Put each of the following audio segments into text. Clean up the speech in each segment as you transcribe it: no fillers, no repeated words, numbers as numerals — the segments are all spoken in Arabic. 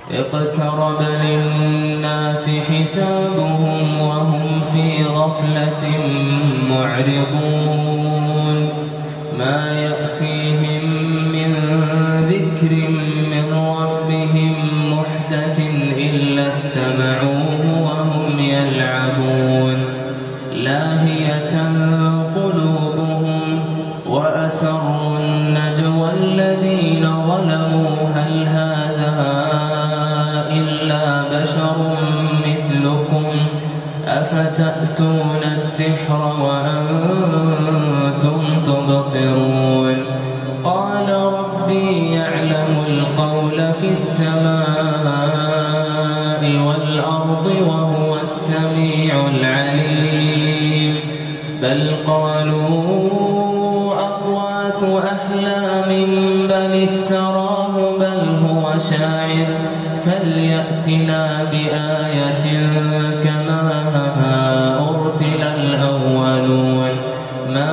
اقترب للناس حسابهم وهم في غفلة معرضون ما يأتيهم من ذكر من ربهم محدث إلا استمعوه وهم يلعبون لاهية قلوبهم وأسروا النجوى الذين ظلموا هل هذا إلا بشر مثلكم أفتأتون السحر وأنتم تبصرون قال ربي يعلم القول في السماء والأرض وهو السميع العليم بل قالوا أضغاث أحلام بل افتراه بل هو شاعر فليأتنا بآية كما أرسل الأولون ما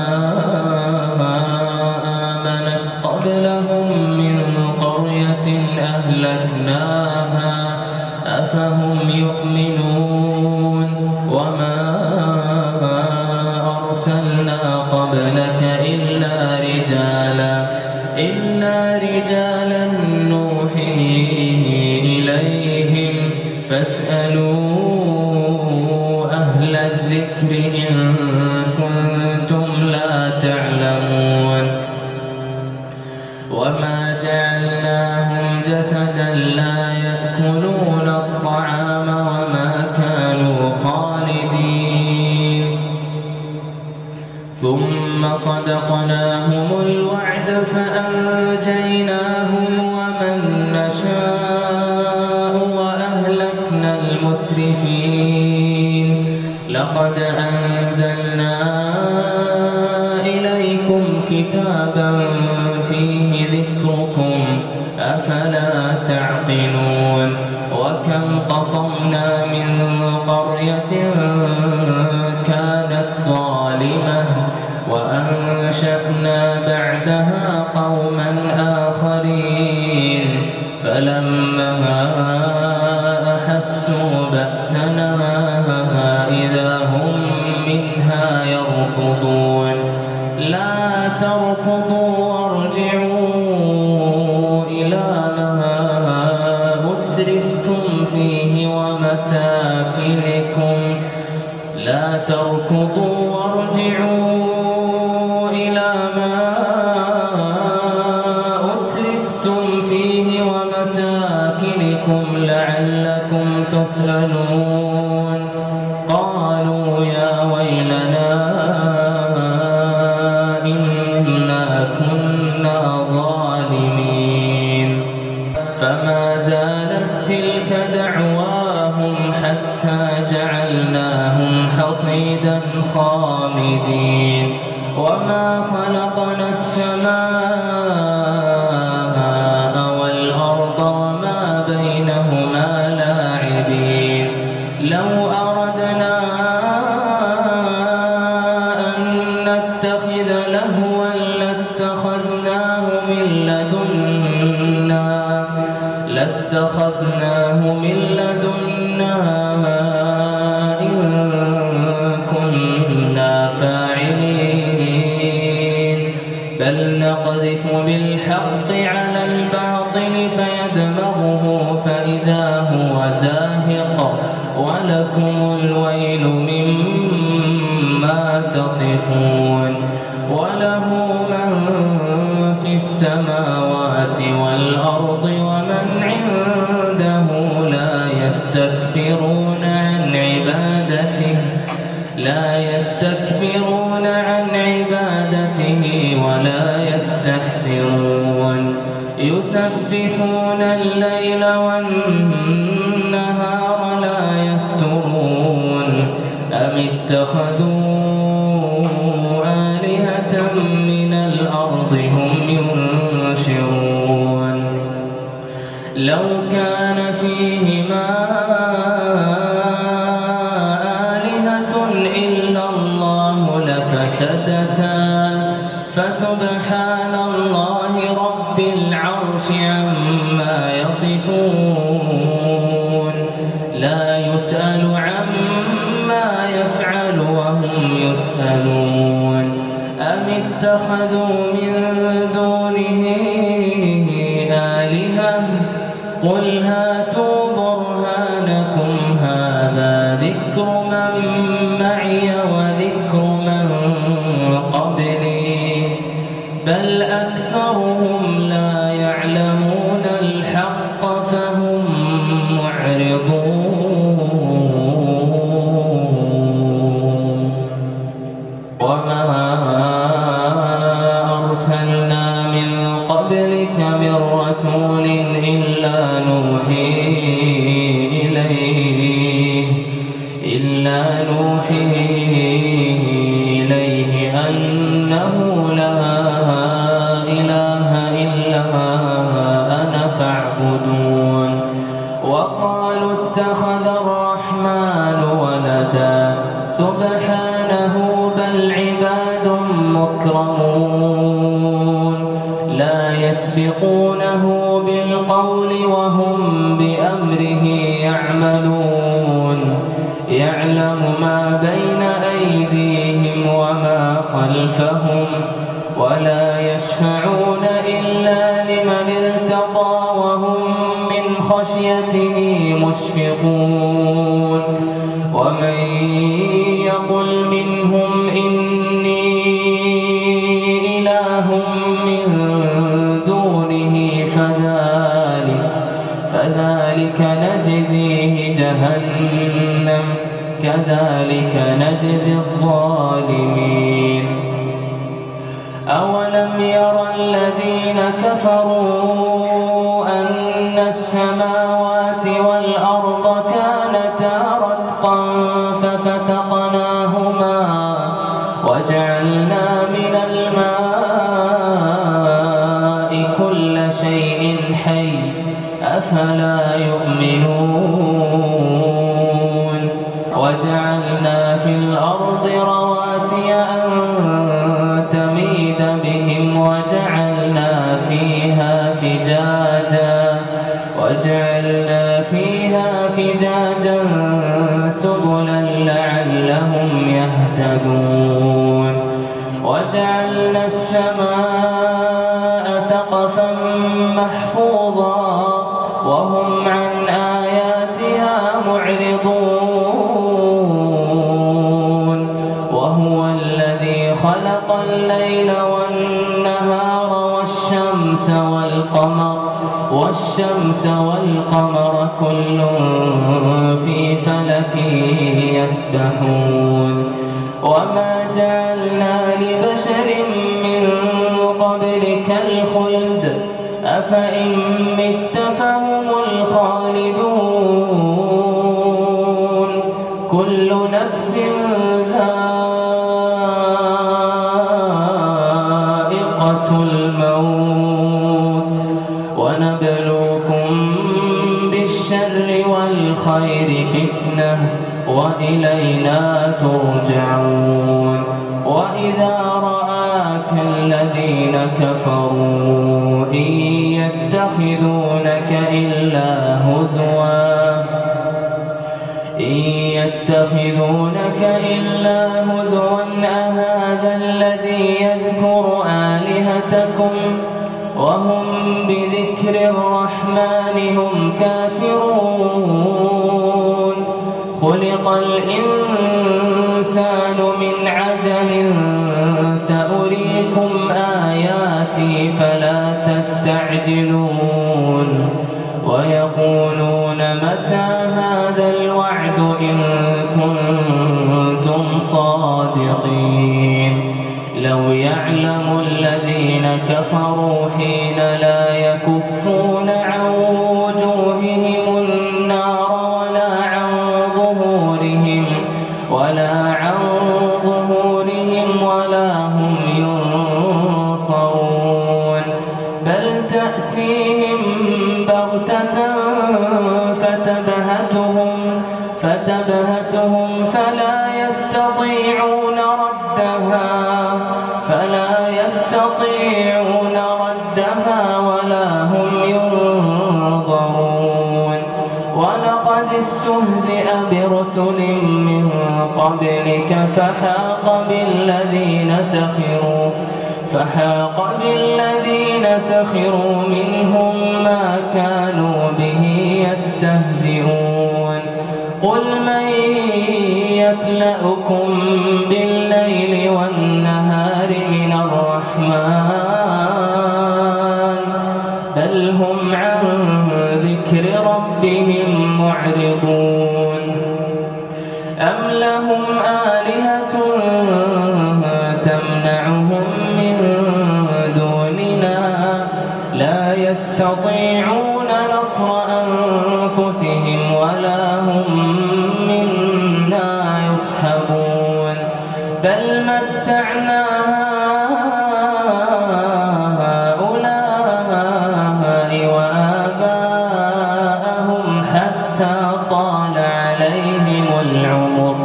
آمنت قبلهم من قرية أهلكناها أفهم يؤمنون وما أرسلنا قبلك إلا رجالا نوحي إليهم فاسألوا أهل الذكر إن كنتم لا تعلمون وما جعلناهم جسدا لا يأكلون الطعام وما كانوا خالدين ثم صدقناهم الوعد فأنجيناهم ومن نشاء وأهلكنا المسرفين لقد أنزلنا إليكم كتابا فيه ذكركم أفلا تعقلون وكم قصمنا من قرية كانت ظالمة وأنشأنا بعدها قوما آخرين فلما أحسوا بأسنا إذا هم منها يركضون لا تركضوا وارجعوا إلى ما أترفتم فيه ومساكنكم لا تركضوا وارجعوا إلى ما أترفتم فيه ومساكنكم لعلكم تسألون قالوا يا ويلنا إنا كنا ظالمين فما زالت تلك دعواهم حتى جعلناهم حصيدا خامدين وما خلقنا السماء والأرض وما بينهما لاعبين لو أردنا أن نتخذ لهوا لاتخذناه من لدنا إن كنا فاعلين بل نقذف بالحق على الباطل فيدمغه فإذا هو زاهق ولكم الويل مما تصفون وله من في السماوات والأرض ومن عنده لا يستكبرون عن عبادته ولا يستحسرون يسبحون الليل والنهار لا يفترون أم اتخذوا آلهة من الأرض هم ينشرون لو كان فيهما آلهة إلا الله لفسدتا فسبحان الله رب العرش عما يصفون لا يسأل عما يفعل وهم يسألون أم اتخذوا من دونه آلهة قل هاتوا برهانكم هذا ذكر من معي وذكر من قبلي بل أكثرهم لا يعلمون الحق فهم معرضون وما أرسلنا من قبلك من رسول إلا نوحي إليه أنه لا إله إلا أنا فاعبدون وقالوا اتخذ الرحمن ولدا سبحانه بل عباد مكرمون لا يسبقونه بالقول وهم بأمره يعملون يعلم ما بين أيديهم وما خلفهم ولا يشفعون إلا لمن ارتضى وهم من خشيته مشفقون ومن يقل منهم إني إله من دونه فذلك نجزيه جهنم كذلك نجزي الظالمين أولم يرى الذين كفروا أن السماوات والأرض كانتا رتقا ففتقناهما وجعلنا من الماء كل شيء حي أفلا يؤمنون وجعلنا في الأرض رواسي أن تميد بهم وجعلنا فيها فجاجا سبلا لعلهم يهتدون وجعلنا السماء سقفا محفوظا وهم عن آياتها معرضون وهو الذي خلق الليل والنهار والشمس والقمر كل في فلك يسبحون وما جعلنا لبشر من قبلك الخلد أفإن مت فهم الخالدون كل نفس ذائقة الموت ونبلوكم بالشر والخير فتنة وإلينا ترجعون وإذا رآك الذين كفروا إن يتخذونك إلا هزوا أهذا الذي يذكر آلهتكم وهم بذكر الرحمن هم كافرون خلق الإنسان من عجل سأريكم آياتي فلا تستعجلون ويقولون متى هذا الوعد إن كنتم صادقين لو يعلم الذين كفروا حين لا يكفون عن وجوههم النار ولا هم ينصرون بل تأتيهم بغتة فتبهتهم فلا يستطيعون ردها ولا هم ينظرون استهزئ برسل من قبلك فحاق بالذين سخروا منهم ما كانوا به يستهزئون قل من يكلأكم بالليل والنهار من الرحمن بل هم عن ذكر ربهم معرضون أم لهم آلهة تمنعهم من دوننا لا يستطيعون نصر أنفسهم ولا هم منا يصحبون بل متعنا هؤلاء وآباءهم حتى طال عليهم العمر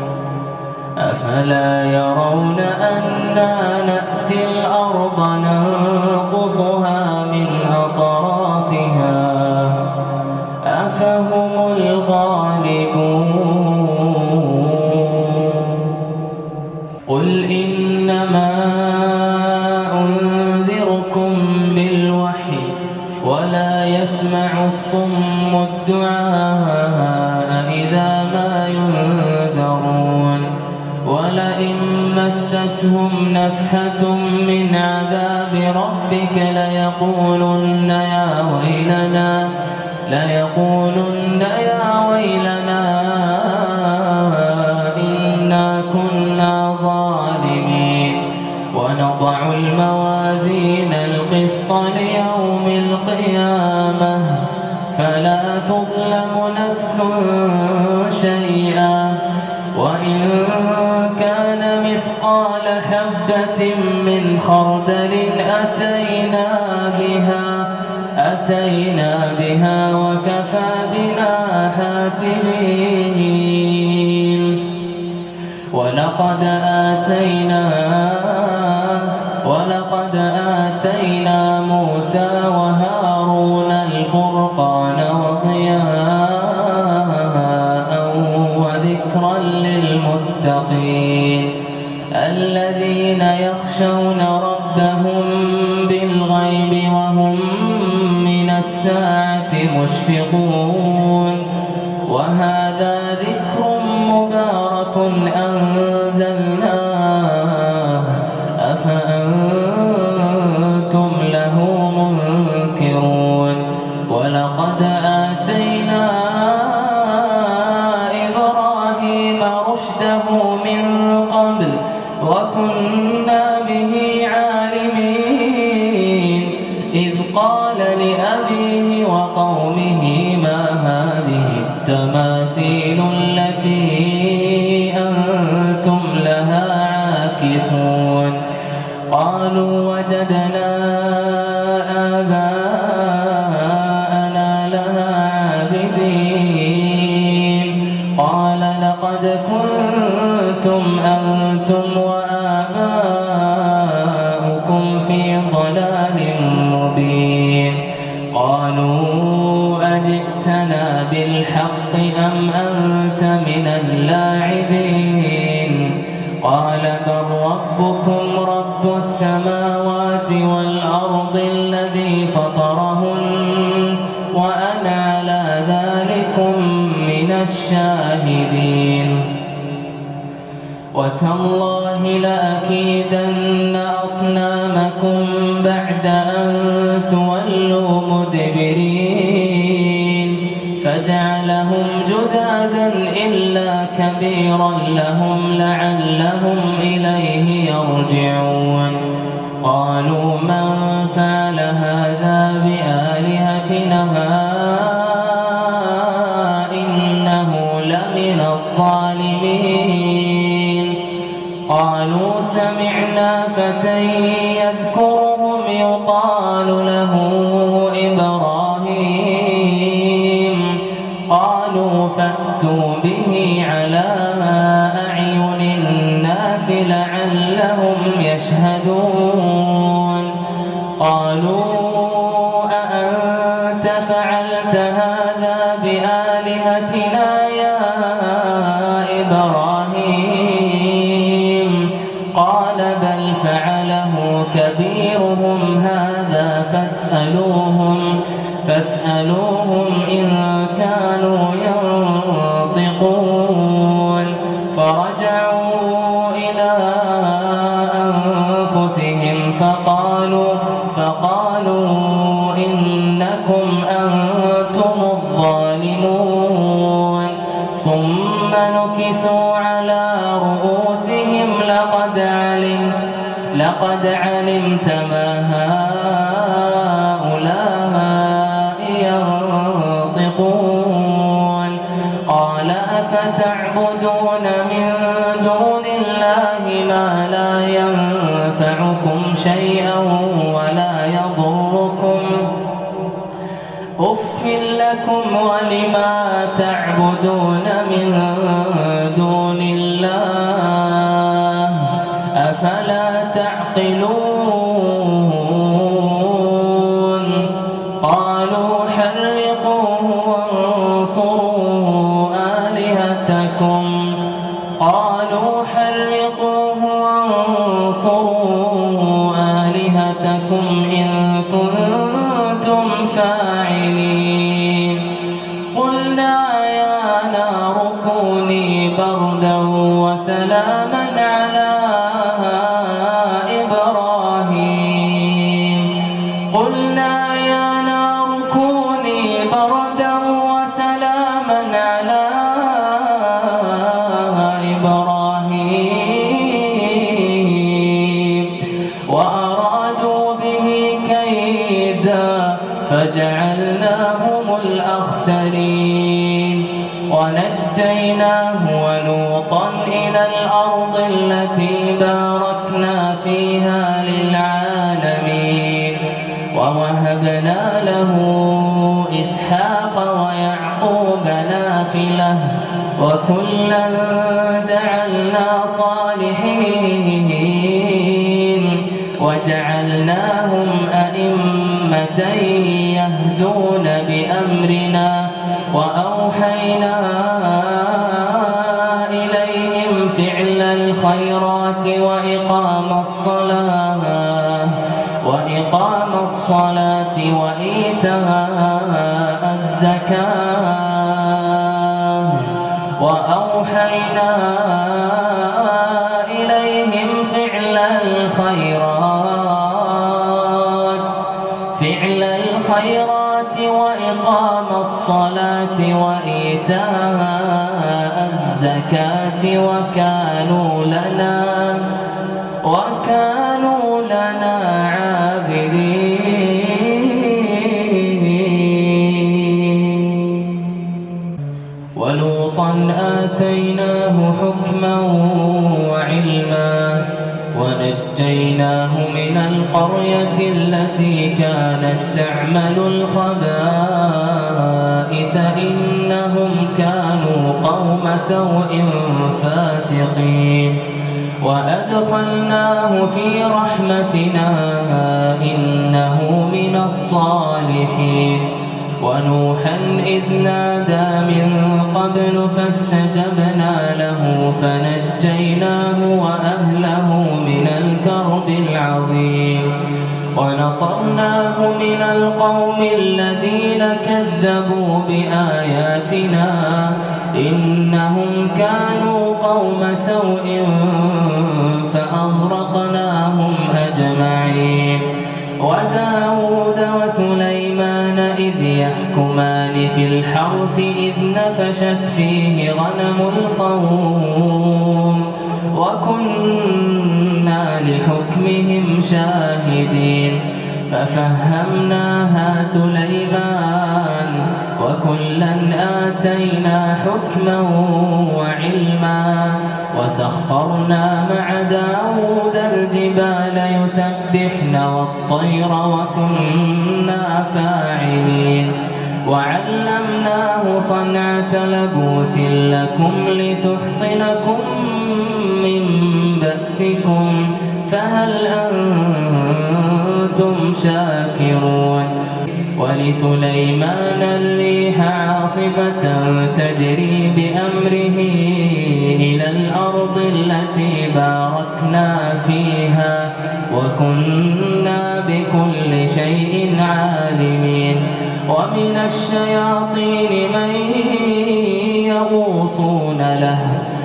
أفلا يرون أنا نأتي الأرض ننقصها من أطرافها أفهم الغالبون قل إنما أنذركم بالوحي ولا يسمع الصم الدعاء إذا ما ينذرون ولئن مستهم نفحة من عذاب ربك ليقولن يا ويلنا إنا كنا ظالمين ونضع الموازين القسط ليوم القيامة فلا تظلم نفس شيئا وإن كان مثقال حبة من خردل أتينا بها وكفى بنا حاسبين ولقد آتينا موسى وهارون الفرقان وضياء وذكرا للمتقين الذين يخشون ربهم بالغيب وهم من الساعة مشفقون وهذا ذكر مبارك أنزلناه أفأنتم له منكرون ولقد آتينا إبراهيم رشده من قبل وكنا به عالمين إذ قال لأبيه وقومه ما هذه التماثيل التي أنتم لها عاكفون قالوا وجدنا آباءنا لها عابدين قال لقد كنتم أنتم وآباؤكم في ضلال مبين قالوا أجئتنا بالحق أم أنت من اللاعبين قال بل ربكم رب السماوات والأرض الذي فطرهن وأنا على ذلكم من الشاهدين وتالله لأكيدن أصنامكم بعد أن تولوا مدبرين فجعلهم جذاذا إلا كبيرا لهم لعلهم إليه يرجعون قالوا من فعل هذا بآلهتنا إنه لمن الظالمين قالوا سمعنا فتى يذكرهم يقال له إبراهيم قالوا فأتوا به على أعين الناس لعلهم يشهدون قالوا أأنت فعلت هذا بآلهتنا فاسألوهم إن كانوا ينطقون فرجعوا إلى أنفسهم فقالوا إنكم أنتم الظالمون ثم نكسوا على رؤوسهم لقد علمت ما هؤلاء ينطقون قال أفتعبدون من دون الله ما لا ينفعكم شيئا ولا يضركم أف لكم ولما تعبدون من دون الله أفلا تعقلون قالوا حرقوه وانصروا آلهتكم إن كنتم فاعلين قلنا يا نار كوني بردا وسلاما على إبراهيم وأرادوا به كيدا فجعلناهم الأخسرين ونجيناه ولوطا إلى الأرض التي باركنا فيها للعالمين ووهبنا له إسحاق ويعقوب نافلة وكلا جعلنا صالحين وجعلناهم أئمة يهدون بأمرنا وأوحينا إليهم فعل الخيرات وإقام الصلاة وإيتاء الزكاة وأوحينا إليهم فعل الخيرات وإقام الصلاة وإيتاء الزكاة وكانوا لنا عابدين ولوطا آتيناه حكما وعلما ونجيناه من القرية التي كانت تعمل الخبائث إنهم كانوا قوم سوء فاسقين وأدخلناه في رحمتنا إنه من الصالحين ونوحا إذ نادى من قبل فاستجبنا له فنجيناه وأهله من الكرب العظيم ونصرناه من القوم الذين كذبوا بآياتنا إنهم كانوا قوم سوء فأغرقناهم أجمعين وداود وسليمان إذ يحكمان في الحرث إذ نفشت فيه غنم القوم وكنا لحكمهم شاهدين ففهمناها سليمان وكلا آتينا حكما وعلما وسخرنا مع داود الجبال يسبحن والطير وكنا فاعلين وعلمناه صنعة لبوس لكم لتحصنكم من بأسكم فهل أنتم شاكرون ولسليمان الريح عاصفة تجري بأمره إلى الأرض التي باركنا فيها وكنا بكل شيء عالمين ومن الشياطين من يغوصون له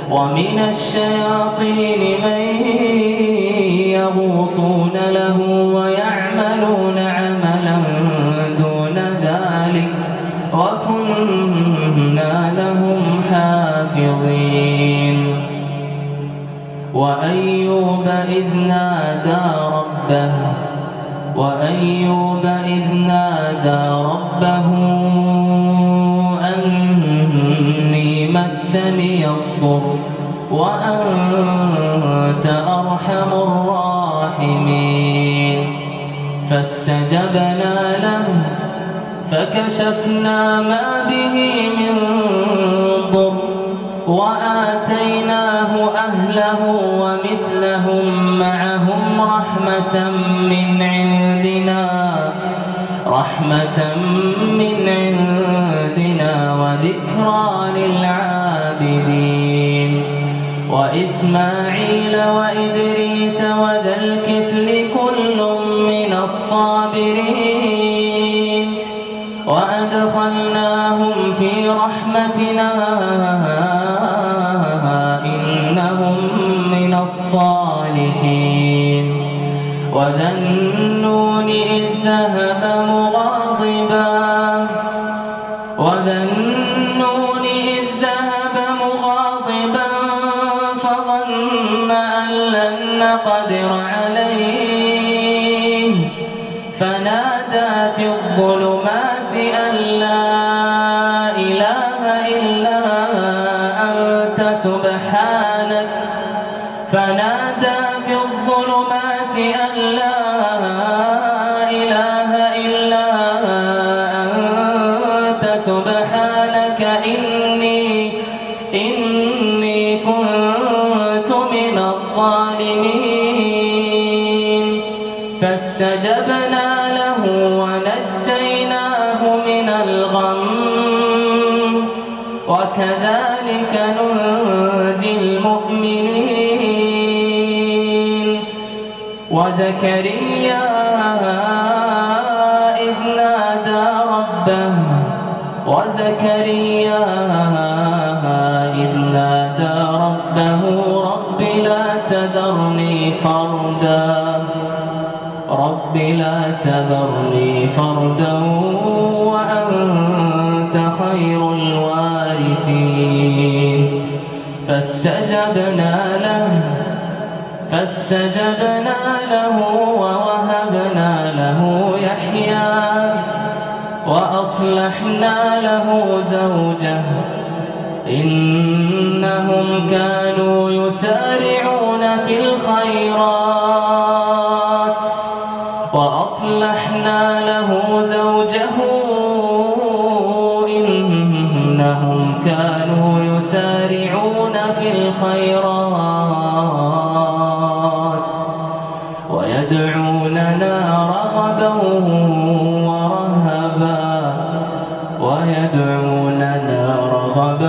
ويعملون عملا دون ذلك وكنا لهم حافظين. وأيوب إذ نادى ربه أني مسني الضر وأنت أرحم الراحمين فاستجبنا له فكشفنا ما به من ضر وآتيناه أهله ومثلهم معهم رحمة من عندنا وذكرى للعابدين. وإسماعيل وإدريس وذا الكفل كل من الصابرين وأدخلناهم في رحمتنا إنهم من الصالحين. وذا النون إذ ذهب مغاضبا فظن أن لن نقدر عليه فنادى في الظلمات أن لا إله إلا أنت سبحانك إني كنت من الظالمين. فاستجبنا له ونجيناه من الغم وكذلك ننجي المؤمنين. وزكريا إذ نادى ربه رب لا تذرني فردا وأنت خير الوارثين. فاستجبنا له ووهبنا له يحيى وأصلحنا له زوجه إنهم كانوا يسارعون في الخيرات ويدعوننا رغبا ورهبا